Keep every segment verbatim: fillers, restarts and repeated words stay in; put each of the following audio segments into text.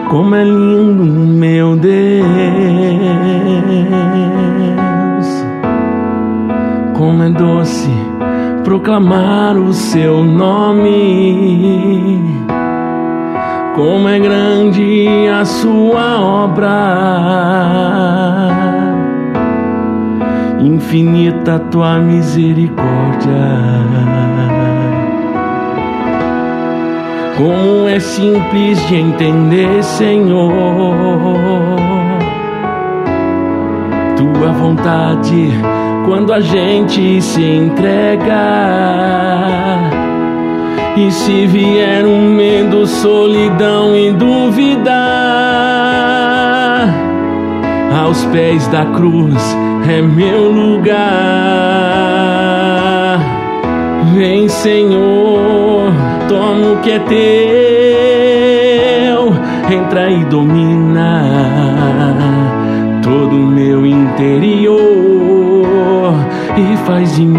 Como é lindo, meu Deus, como é doce proclamar o seu nome, como é grande a sua obra, infinita a tua misericórdia. Como é simples de entender, Senhor, tua vontade quando a gente se entrega. E se vier um medo, solidão e dúvida, aos pés da cruz é meu lugar. Vem, Senhor, toma o que é teu, entra e domina todo o meu interior e faz de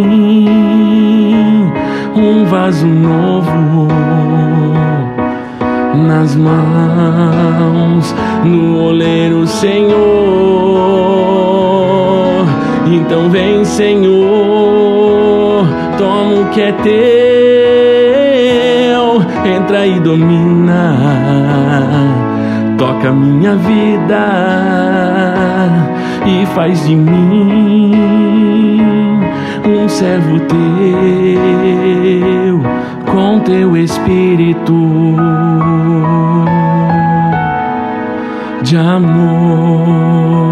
mim um vaso novo nas mãos no oleiro, Senhor. Então vem, Senhor, toma o que é teu, entra e domina, toca minha vida e faz de mim um servo teu, com teu espírito de amor.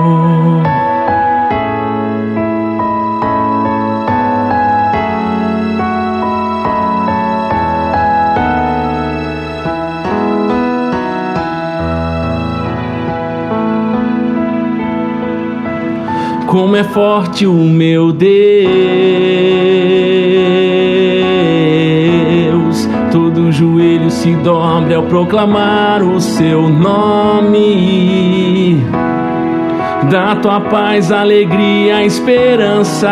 Como é forte o meu Deus, todo joelho se dobra ao proclamar o seu nome. Da tua paz, alegria, esperança,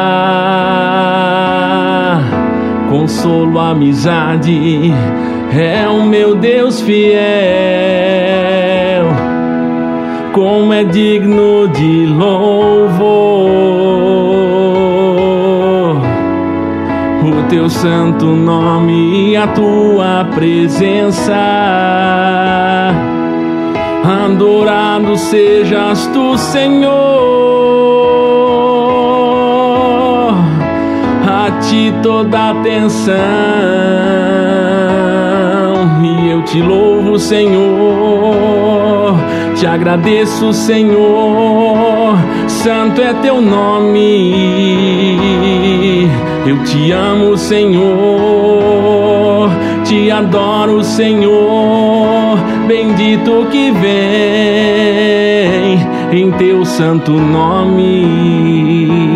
consolo, amizade, é o meu Deus fiel. Como é digno de louvor o teu santo nome e a tua presença. Adorado sejas tu, Senhor, a ti toda atenção, e eu te louvo, Senhor. Te agradeço, Senhor, santo é teu nome. Eu te amo, Senhor, te adoro, Senhor. Bendito que vem em teu santo nome.